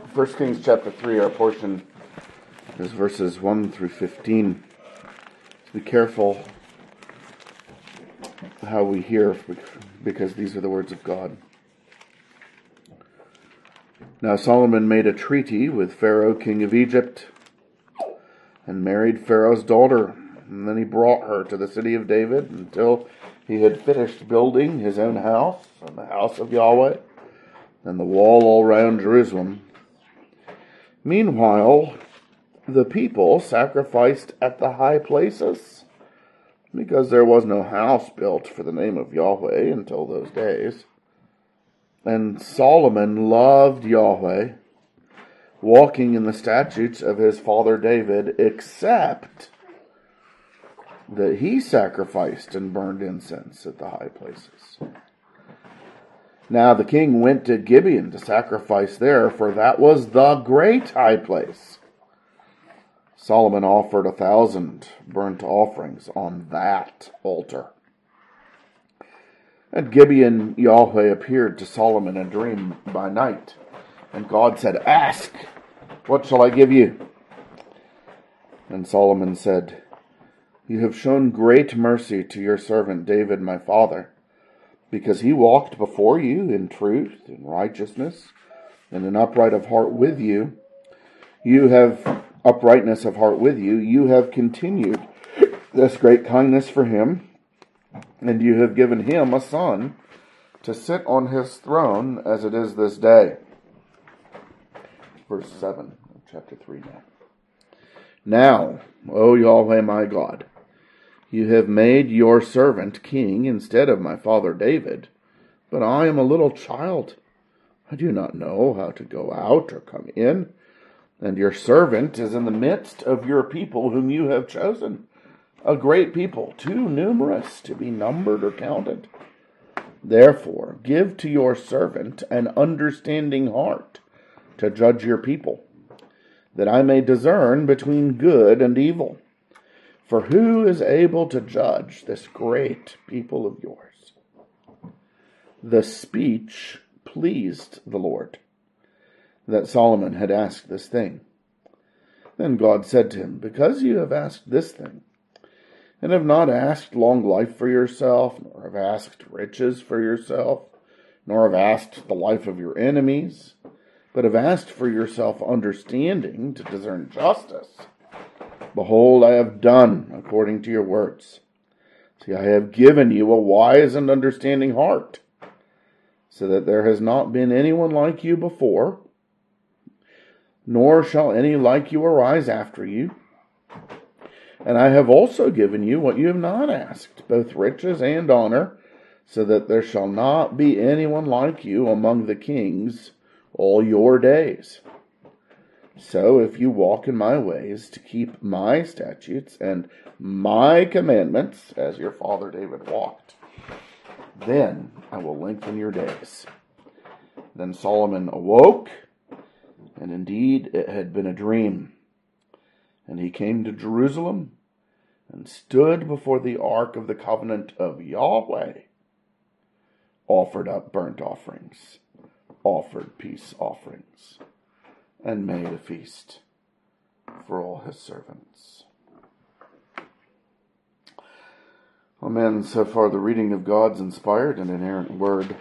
1 Kings chapter 3, our portion is verses 1 through 15. So be careful how we hear, because these are the words of God. Now Solomon made a treaty with Pharaoh, king of Egypt, and married Pharaoh's daughter. And then he brought her to the city of David until he had finished building his own house, and the house of Yahweh, and the wall all round Jerusalem. Meanwhile, the people sacrificed at the high places, because there was no house built for the name of Yahweh until those days. And Solomon loved Yahweh, walking in the statutes of his father David, except that he sacrificed and burned incense at the high places. Now the king went to Gibeon to sacrifice there, for that was the great high place. Solomon offered 1,000 burnt offerings on that altar. At Gibeon, Yahweh appeared to Solomon in a dream by night, and God said, "Ask, what shall I give you?" And Solomon said, "You have shown great mercy to your servant David my father, because he walked before you in truth and righteousness and in uprightness of heart with you. You have uprightness of heart with you. You have continued this great kindness for him, and you have given him a son to sit on his throne as it is this day." Verse 7 of chapter 3 now. "Now, O Yahweh my God, you have made your servant king instead of my father David, but I am a little child. I do not know how to go out or come in, and your servant is in the midst of your people whom you have chosen, a great people, too numerous to be numbered or counted. Therefore, give to your servant an understanding heart to judge your people, that I may discern between good and evil. For who is able to judge this great people of yours?" The speech pleased the Lord, that Solomon had asked this thing. Then God said to him, "Because you have asked this thing, and have not asked long life for yourself, nor have asked riches for yourself, nor have asked the life of your enemies, but have asked for yourself understanding to discern justice, behold, I have done according to your words. See, I have given you a wise and understanding heart, so that there has not been anyone like you before, nor shall any like you arise after you. And I have also given you what you have not asked, both riches and honor, so that there shall not be anyone like you among the kings all your days. So if you walk in my ways to keep my statutes and my commandments, as your father David walked, then I will lengthen your days." Then Solomon awoke, and indeed it had been a dream. And he came to Jerusalem and stood before the ark of the covenant of Yahweh, offered up burnt offerings, offered peace offerings, and made a feast for all his servants. Amen. So far, the reading of God's inspired and inerrant word.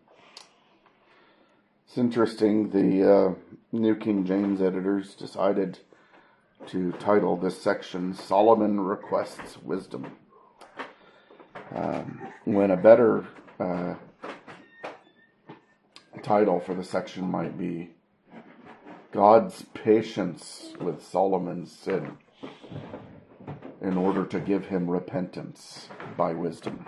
It's interesting, the New King James editors decided to title this section, "Solomon Requests Wisdom," when a better title for the section might be "God's Patience with Solomon's Sin in order to give him repentance by wisdom."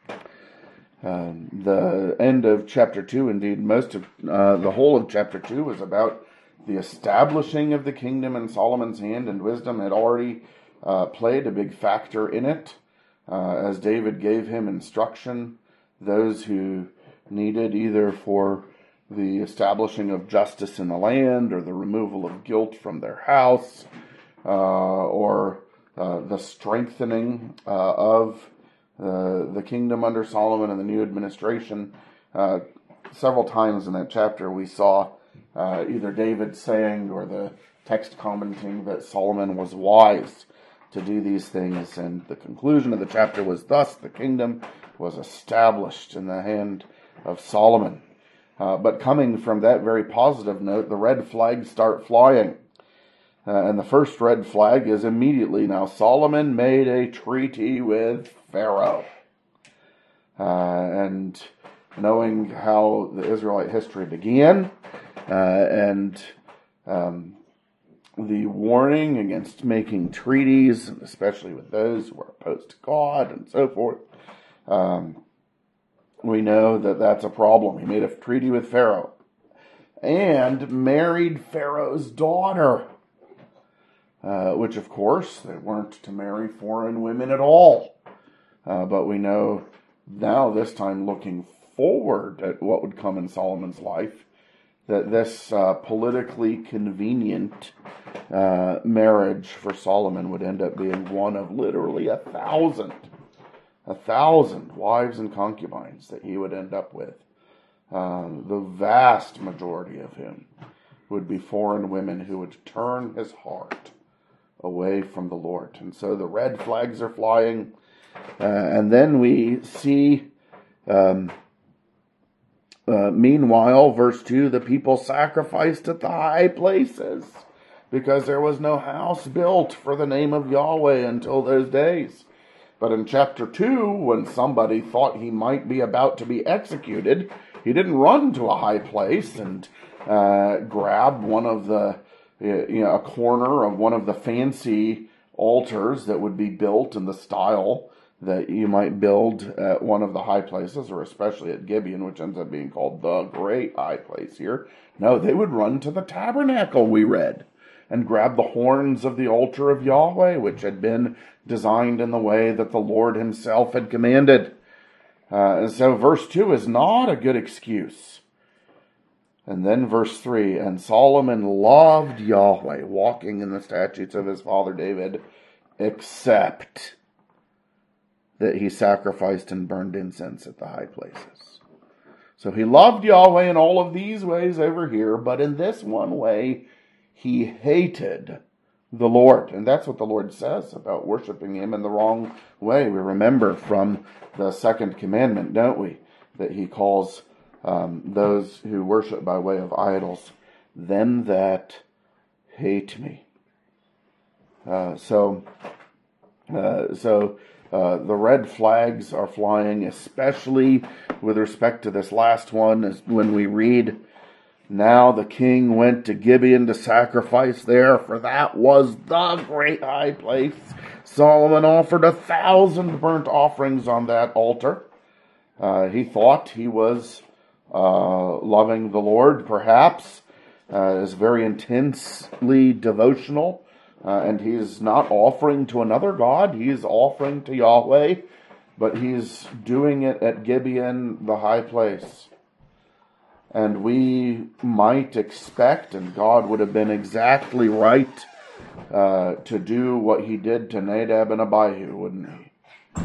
The end of chapter 2, indeed, most of the whole of chapter 2 is about the establishing of the kingdom in Solomon's hand, and wisdom had already played a big factor in it, as David gave him instruction, those who needed either for the establishing of justice in the land, or the removal of guilt from their house, or the strengthening of the kingdom under Solomon and the new administration. Several times in that chapter we saw either David saying or the text commenting that Solomon was wise to do these things. And the conclusion of the chapter was, thus the kingdom was established in the hand of Solomon. But coming from that very positive note, the red flags start flying. And the first red flag is immediately, now Solomon made a treaty with Pharaoh. And knowing how the Israelite history began, and the warning against making treaties, especially with those who are opposed to God and so forth, we know that that's a problem. He made a treaty with Pharaoh and married Pharaoh's daughter, which of course they weren't to marry foreign women at all. But we know now, this time looking forward at what would come in Solomon's life, that this politically convenient marriage for Solomon would end up being one of literally 1,000 wives and concubines that he would end up with. The vast majority of him would be foreign women who would turn his heart away from the Lord. And so the red flags are flying. And then we see, meanwhile, verse 2, the people sacrificed at the high places because there was no house built for the name of Yahweh until those days. But in chapter 2, when somebody thought he might be about to be executed, he didn't run to a high place and grab one of the, a corner of one of the fancy altars that would be built in the style that you might build at one of the high places, or especially at Gibeon, which ends up being called the great high place here. No, they would run to the tabernacle, we read, and grab the horns of the altar of Yahweh, which had been designed in the way that the Lord himself had commanded. And so verse 2 is not a good excuse. And then verse 3, and Solomon loved Yahweh, walking in the statutes of his father David, except that he sacrificed and burned incense at the high places. So he loved Yahweh in all of these ways over here, but in this one way, he hated the Lord. And that's what the Lord says about worshiping him in the wrong way. We remember from the second commandment, don't we? That he calls those who worship by way of idols, them that hate me. So the red flags are flying, especially with respect to this last one, is when we read, now the king went to Gibeon to sacrifice there, for that was the great high place. Solomon offered 1,000 burnt offerings on that altar. He thought he was loving the Lord, perhaps, is very intensely devotional. And he's not offering to another god, he's offering to Yahweh, but he's doing it at Gibeon, the high place. And we might expect, and God would have been exactly right to do what he did to Nadab and Abihu, wouldn't he?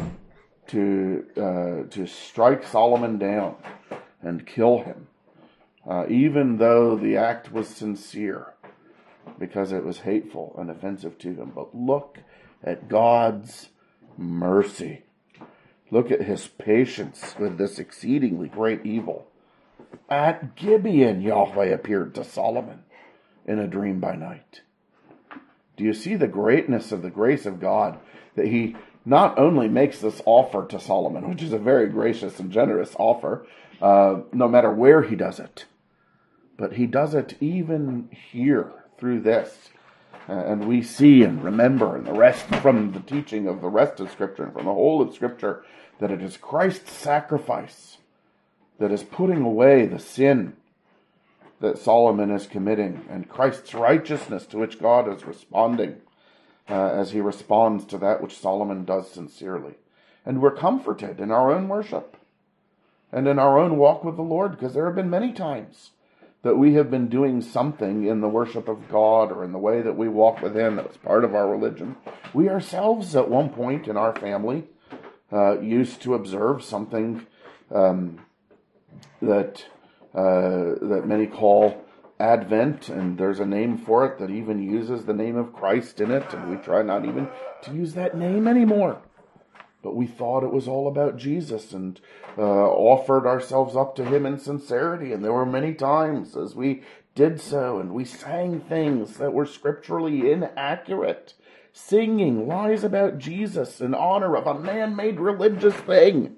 To strike Solomon down and kill him, even though the act was sincere, because it was hateful and offensive to him. But look at God's mercy. Look at his patience with this exceedingly great evil. At Gibeon, Yahweh appeared to Solomon in a dream by night. Do you see the greatness of the grace of God, that he not only makes this offer to Solomon, which is a very gracious and generous offer, no matter where he does it, but he does it even here through this. And we see and remember in the rest from the teaching of the rest of Scripture and from the whole of Scripture that it is Christ's sacrifice that is putting away the sin that Solomon is committing, and Christ's righteousness to which God is responding as he responds to that which Solomon does sincerely. And we're comforted in our own worship and in our own walk with the Lord, because there have been many times that we have been doing something in the worship of God or in the way that we walk with him that was part of our religion. We ourselves at one point in our family used to observe something that many call Advent, and there's a name for it that even uses the name of Christ in it, and we try not even to use that name anymore. But we thought it was all about Jesus, and offered ourselves up to him in sincerity. And there were many times as we did so, and we sang things that were scripturally inaccurate, singing lies about Jesus in honor of a man-made religious thing.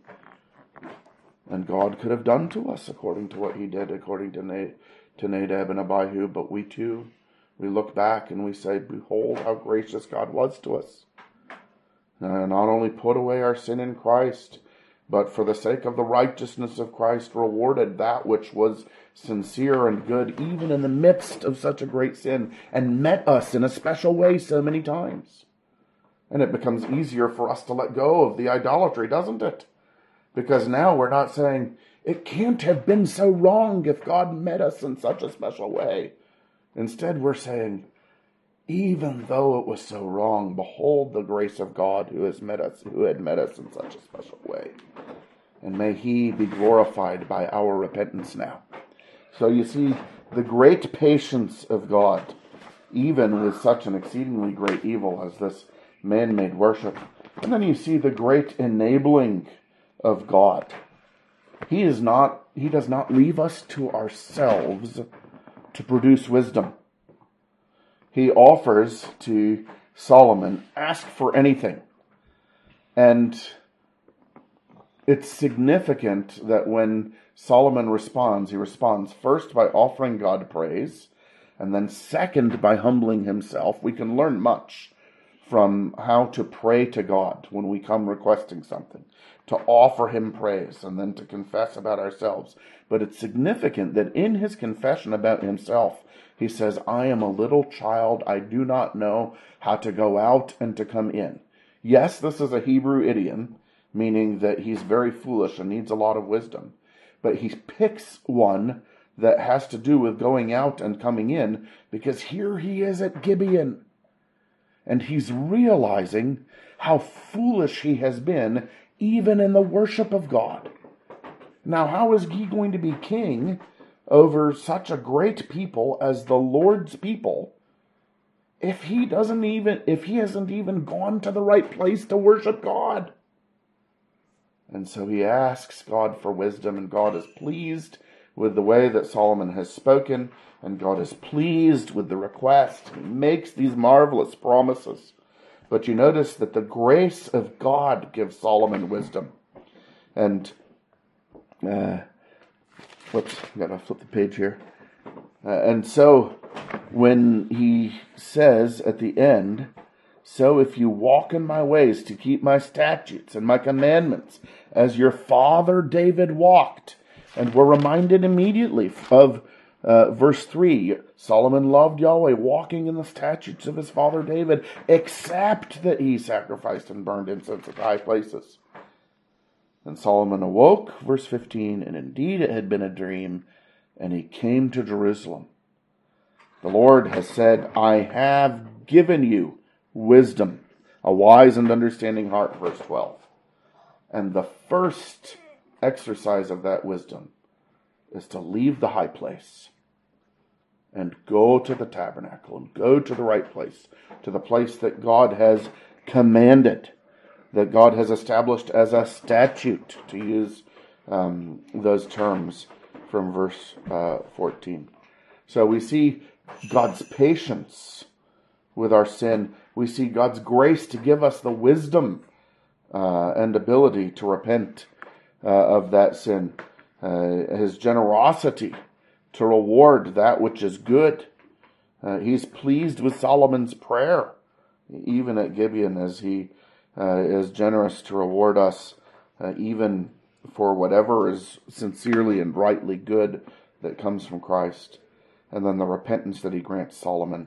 And God could have done to us according to what he did, according to Nadab and Abihu. But we too, we look back and we say, behold how gracious God was to us. Not only put away our sin in Christ, but for the sake of the righteousness of Christ rewarded that which was sincere and good, even in the midst of such a great sin, and met us in a special way so many times. And it becomes easier for us to let go of the idolatry, doesn't it? Because now we're not saying, it can't have been so wrong if God met us in such a special way. Instead, we're saying, even though it was so wrong, behold the grace of God who had met us in such a special way. And may he be glorified by our repentance now. So you see the great patience of God, even with such an exceedingly great evil as this man-made worship. And then you see the great enabling of God. He does not leave us to ourselves to produce wisdom. He offers to Solomon, ask for anything. And it's significant that when Solomon responds, he responds first by offering God praise, and then second by humbling himself. We can learn much from how to pray to God when we come requesting something, to offer him praise and then to confess about ourselves. But it's significant that in his confession about himself, he says, I am a little child. I do not know how to go out and to come in. Yes, this is a Hebrew idiom, meaning that he's very foolish and needs a lot of wisdom. But he picks one that has to do with going out and coming in, because here he is at Gibeon. And he's realizing how foolish he has been, even in the worship of God. Now, how is he going to be king over such a great people as the Lord's people if he hasn't even gone to the right place to worship God? And so he asks God for wisdom, and God is pleased with the way that Solomon has spoken, and God is pleased with the request. He makes these marvelous promises. But you notice that the grace of God gives Solomon wisdom. And, whoops, I've got to flip the page here. And so, when he says at the end, so if you walk in my ways to keep my statutes and my commandments, as your father David walked. And we're reminded immediately of verse 3. Solomon loved Yahweh, walking in the statutes of his father David, except that he sacrificed and burned incense at high places. And Solomon awoke, verse 15, and indeed it had been a dream, and he came to Jerusalem. The Lord has said, I have given you wisdom, a wise and understanding heart, verse 12. And the first exercise of that wisdom is to leave the high place and go to the tabernacle and go to the right place, to the place that God has commanded, that God has established as a statute, to use those terms from verse 14. So we see God's patience with our sin. We see God's grace to give us the wisdom and ability to repent of that sin. His generosity to reward that which is good. He's pleased with Solomon's prayer, even at Gibeon, as he is generous to reward us, even for whatever is sincerely and rightly good that comes from Christ. And then the repentance that he grants Solomon,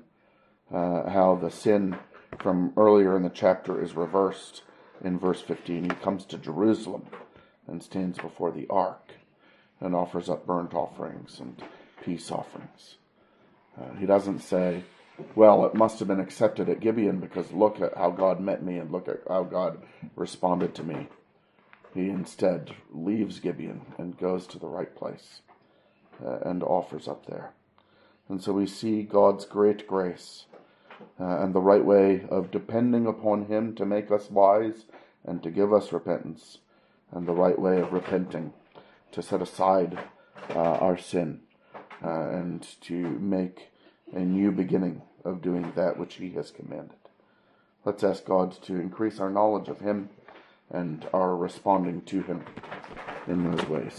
how the sin from earlier in the chapter is reversed in verse 15. He comes to Jerusalem and stands before the ark and offers up burnt offerings and peace offerings. He doesn't say, well, it must have been accepted at Gibeon because look at how God met me and look at how God responded to me. He instead leaves Gibeon and goes to the right place and offers up there. And so we see God's great grace and the right way of depending upon Him to make us wise and to give us repentance, and the right way of repenting to set aside our sin and to make a new beginning of doing that which He has commanded. Let's ask God to increase our knowledge of Him and our responding to Him in those ways.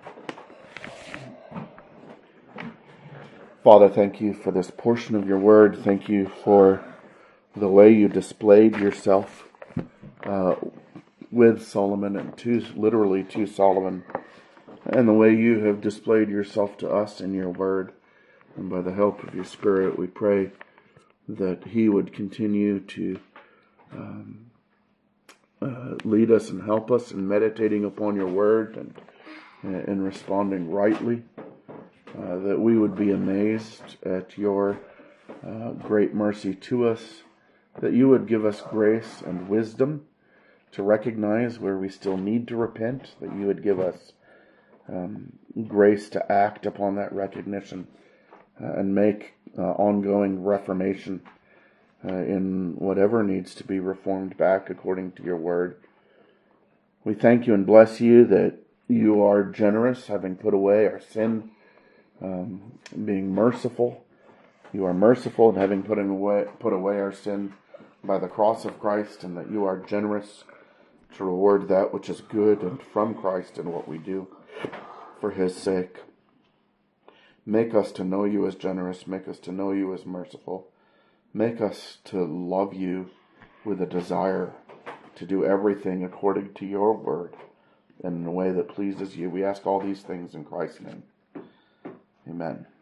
Father, thank you for this portion of your word. Thank you for the way you displayed yourself with Solomon and literally to Solomon, and the way you have displayed yourself to us in your word. And by the help of your Spirit, we pray that He would continue to lead us and help us in meditating upon your word and in responding rightly. That we would be amazed at your great mercy to us, that you would give us grace and wisdom to recognize where we still need to repent, that you would give us grace to act upon that recognition and make ongoing reformation in whatever needs to be reformed back according to your word. We thank you and bless you that you are generous, having put away our sin, being merciful. You are merciful in having put away our sin by the cross of Christ, and that you are generous to reward that which is good and from Christ in what we do for His sake. Make us to know you as generous. Make us to know you as merciful. Make us to love you with a desire to do everything according to your word and in a way that pleases you. We ask all these things in Christ's name. Amen.